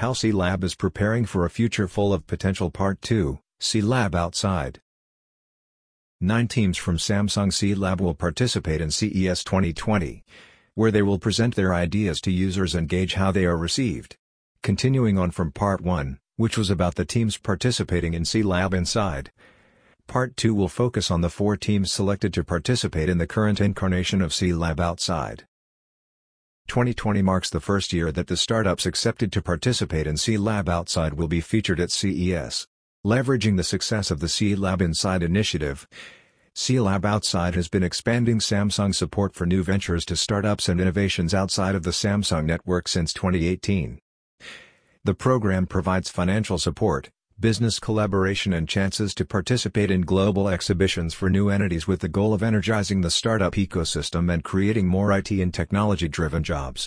How C-Lab is preparing for a future full of potential. Part 2, C-Lab Outside. 9 teams from Samsung C-Lab will participate in CES 2020, where they will present their ideas to users and gauge how they are received. Continuing on from Part 1, which was about the teams participating in C-Lab Inside. Part 2 will focus on the 4 teams selected to participate in the current incarnation of C-Lab Outside. 2020 marks the first year that the startups accepted to participate in C-Lab Outside will be featured at CES. Leveraging the success of the C-Lab Inside initiative, C-Lab Outside has been expanding Samsung support for new ventures to startups and innovations outside of the Samsung network since 2018. The program provides financial support, business collaboration and chances to participate in global exhibitions for new entities with the goal of energizing the startup ecosystem and creating more IT and technology-driven jobs.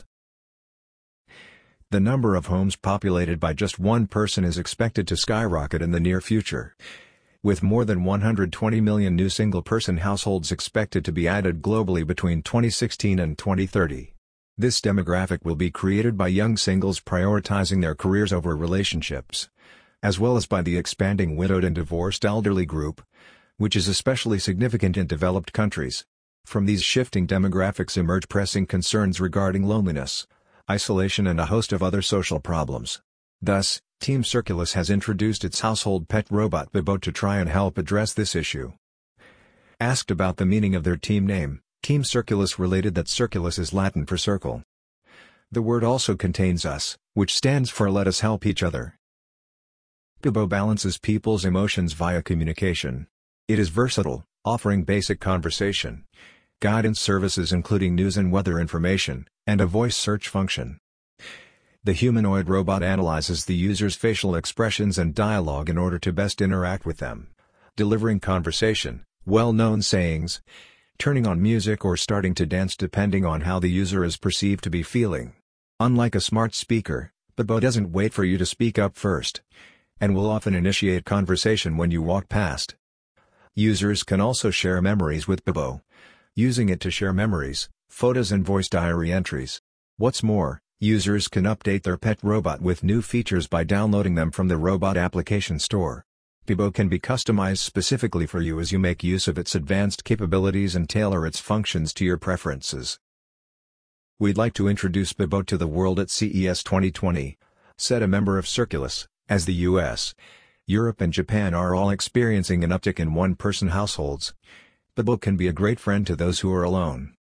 The number of homes populated by just one person is expected to skyrocket in the near future, with more than 120 million new single-person households expected to be added globally between 2016 and 2030. This demographic will be created by young singles prioritizing their careers over relationships, as well as by the expanding widowed and divorced elderly group, which is especially significant in developed countries. From these shifting demographics emerge pressing concerns regarding loneliness, isolation and a host of other social problems. Thus, Team Circulus has introduced its household pet robot Bibo to try and help address this issue. Asked about the meaning of their team name, Team Circulus related that Circulus is Latin for circle. The word also contains us, which stands for let us help each other. Bibo balances people's emotions via communication. It is versatile, offering basic conversation, guidance services including news and weather information, and a voice search function. The humanoid robot analyzes the user's facial expressions and dialogue in order to best interact with them, delivering conversation, well-known sayings, turning on music or starting to dance depending on how the user is perceived to be feeling. Unlike a smart speaker, Bibo doesn't wait for you to speak up first, and will often initiate conversation when you walk past. Users can also share memories with Bibo, using it to share memories, photos and voice diary entries. What's more, users can update their pet robot with new features by downloading them from the robot application store. Bibo can be customized specifically for you as you make use of its advanced capabilities and tailor its functions to your preferences. "We'd like to introduce Bibo to the world at CES 2020, said a member of Circulus, as the US, Europe and Japan are all experiencing an uptick in one-person households. Bibo can be a great friend to those who are alone.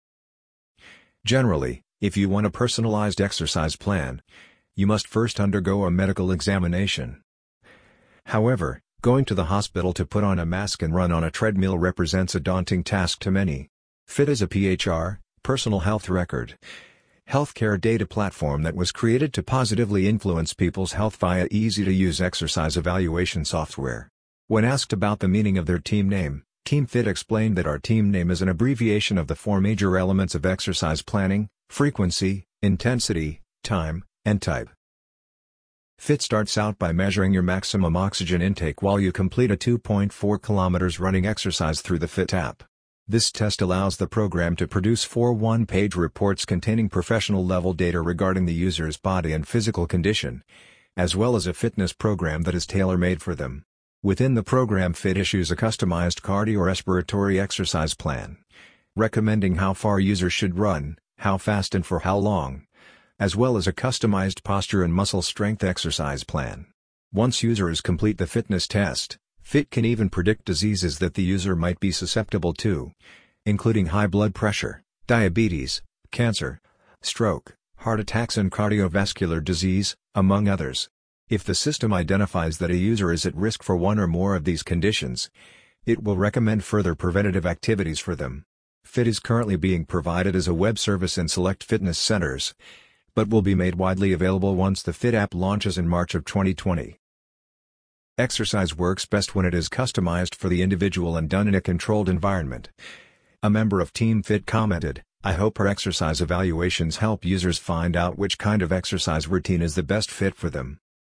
Generally, if you want a personalized exercise plan, you must first undergo a medical examination. However, going to the hospital to put on a mask and run on a treadmill represents a daunting task to many. Fit is a PHR, personal health record, healthcare data platform that was created to positively influence people's health via easy-to-use exercise evaluation software. When asked about the meaning of their team name, Team Fit explained that our team name is an abbreviation of the 4 major elements of exercise planning: frequency, intensity, time, and type. Fit starts out by measuring your maximum oxygen intake while you complete a 2.4 km running exercise through the Fit app. This test allows the program to produce 4 one-page reports containing professional-level data regarding the user's body and physical condition, as well as a fitness program that is tailor-made for them. Within the program, Fit issues a customized cardiorespiratory exercise plan, recommending how far users should run, how fast and for how long, as well as a customized posture and muscle strength exercise plan. Once users complete the fitness test, Fit can even predict diseases that the user might be susceptible to, including high blood pressure, diabetes, cancer, stroke, heart attacks and cardiovascular disease, among others. If the system identifies that a user is at risk for one or more of these conditions, it will recommend further preventative activities for them. Fit is currently being provided as a web service in select fitness centers, but will be made widely available once the Fit app launches in March of 2020. Exercise works best when it is customized for the individual and done in a controlled environment. A member of Team Fit commented, "I hope our exercise evaluations help users find out which kind of exercise routine is the best fit for them."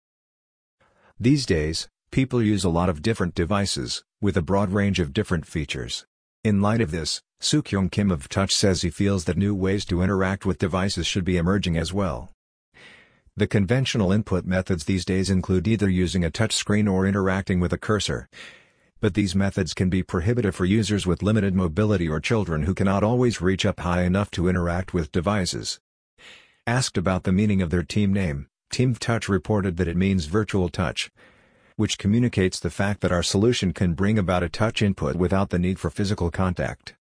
These days, people use a lot of different devices, with a broad range of different features. In light of this, Soo-Kyung Kim of Touch says he feels that new ways to interact with devices should be emerging as well. The conventional input methods these days include either using a touchscreen or interacting with a cursor. But these methods can be prohibitive for users with limited mobility or children who cannot always reach up high enough to interact with devices. Asked about the meaning of their team name, Team Touch reported that it means virtual touch, which communicates the fact that our solution can bring about a touch input without the need for physical contact.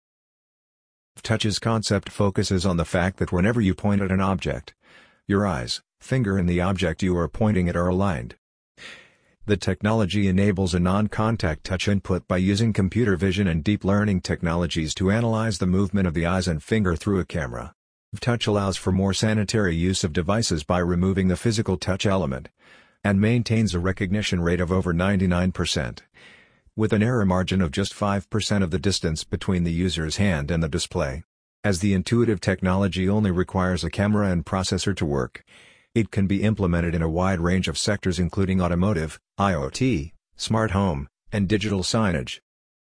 Touch's concept focuses on the fact that whenever you point at an object, your eyes, finger and the object you are pointing at are aligned. The technology enables a non-contact touch input by using computer vision and deep learning technologies to analyze the movement of the eyes and finger through a camera. Touch allows for more sanitary use of devices by removing the physical touch element, and maintains a recognition rate of over 99%, with an error margin of just 5% of the distance between the user's hand and the display. As the intuitive technology only requires a camera and processor to work, it can be implemented in a wide range of sectors including automotive, IoT, smart home, and digital signage.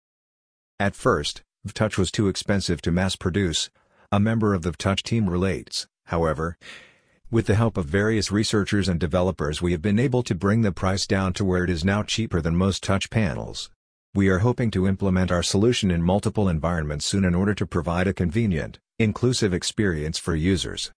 At first, VTouch was too expensive to mass produce, a member of the VTouch team relates. However, with the help of various researchers and developers we have been able to bring the price down to where it is now cheaper than most touch panels. We are hoping to implement our solution in multiple environments soon in order to provide a convenient, inclusive experience for users.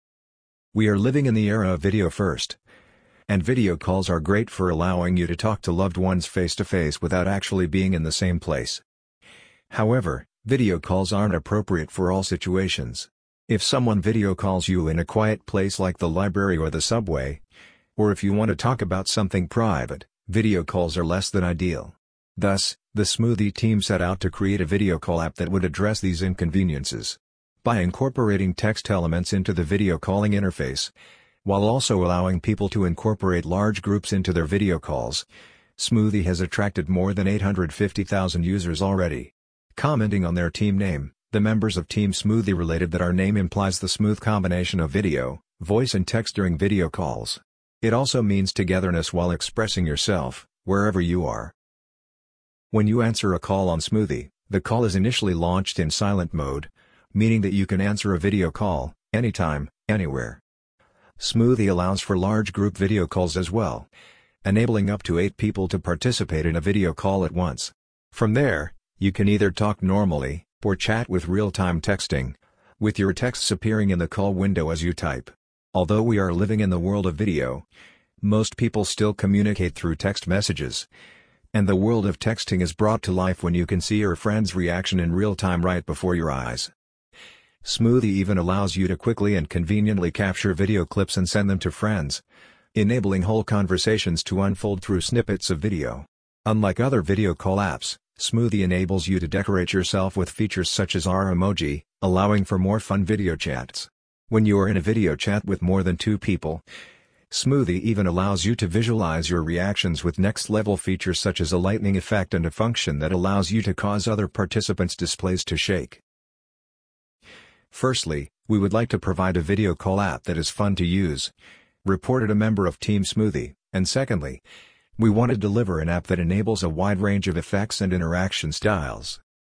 We are living in the era of video first. And video calls are great for allowing you to talk to loved ones face to face without actually being in the same place. However, video calls aren't appropriate for all situations. If someone video calls you in a quiet place like the library or the subway, or if you want to talk about something private, video calls are less than ideal. Thus, the Smoothie team set out to create a video call app that would address these inconveniences. By incorporating text elements into the video calling interface, while also allowing people to incorporate large groups into their video calls, Smoothie has attracted more than 850,000 users already. Commenting on their team name, the members of Team Smoothie related that our name implies the smooth combination of video, voice and text during video calls. It also means togetherness while expressing yourself, wherever you are. When you answer a call on Smoothie, the call is initially launched in silent mode, meaning that you can answer a video call, anytime, anywhere. Smoothie allows for large group video calls as well, enabling up to 8 people to participate in a video call at once. From there, you can either talk normally, or chat with real-time texting, with your texts appearing in the call window as you type. Although we are living in the world of video, most people still communicate through text messages. And the world of texting is brought to life when you can see your friend's reaction in real time right before your eyes. Smoothie even allows you to quickly and conveniently capture video clips and send them to friends, enabling whole conversations to unfold through snippets of video. Unlike other video call apps, Smoothie enables you to decorate yourself with features such as our emoji, allowing for more fun video chats. When you are in a video chat with more than 2 people, Smoothie even allows you to visualize your reactions with next-level features such as a lightning effect and a function that allows you to cause other participants' displays to shake. Firstly, we would like to provide a video call app that is fun to use, reported a member of Team Smoothie, and secondly, we want to deliver an app that enables a wide range of effects and interaction styles.